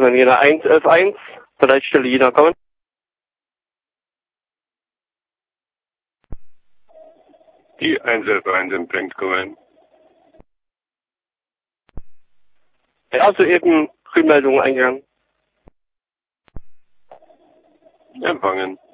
dann Jena 111.1, vielleicht Stelle Jena kommen. Die 111.1 empfängt kommen. Ja, soeben Frühmeldungen eingegangen. Empfangen.